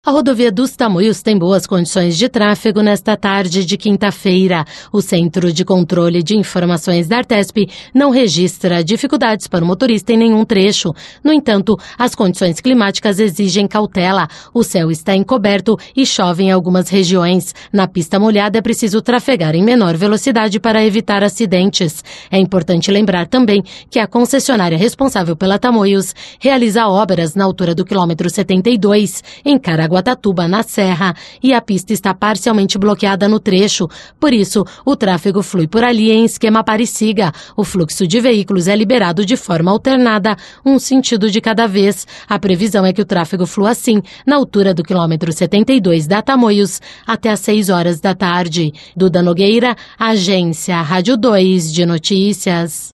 A rodovia dos Tamoios tem boas condições de tráfego nesta tarde de quinta-feira. O Centro de Controle de Informações da Artesp não registra dificuldades para o motorista em nenhum trecho. No entanto, as condições climáticas exigem cautela. O céu está encoberto e chove em algumas regiões. Na pista molhada é preciso trafegar em menor velocidade para evitar acidentes. É importante lembrar também que a concessionária responsável pela Tamoios realiza obras na altura do quilômetro 72, em Caraguatatuba, na Serra, e a pista está parcialmente bloqueada no trecho. Por isso, o tráfego flui por ali em esquema pare-siga. O fluxo de veículos é liberado de forma alternada, um sentido de cada vez. A previsão é que o tráfego flua assim, na altura do quilômetro 72 da Tamoios, até às 6 horas da tarde. Duda Nogueira, Agência Rádio 2 de Notícias.